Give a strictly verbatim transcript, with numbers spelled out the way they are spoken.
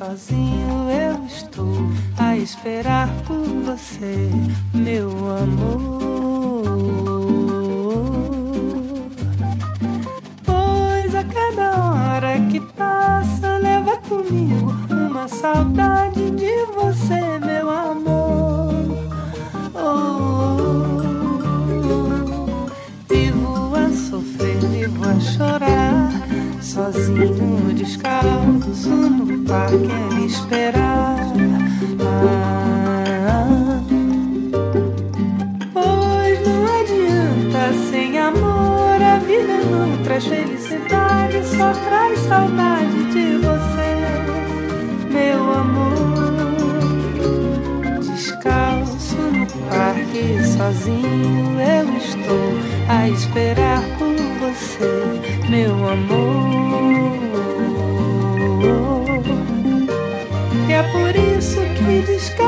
sozinho eu estou a esperar por você, meu amor. Pois a cada hora que passa leva comigo uma saudade de você, meu amor. Oh, vivo a sofrer, vivo a chorar, sozinho, descalço no parque a me esperar. Ah, pois não adianta, sem amor a vida não traz felicidade, só traz saudade de você, meu amor. Descalço no parque, sozinho eu estou a esperar por você, meu amor. E é por isso que descalço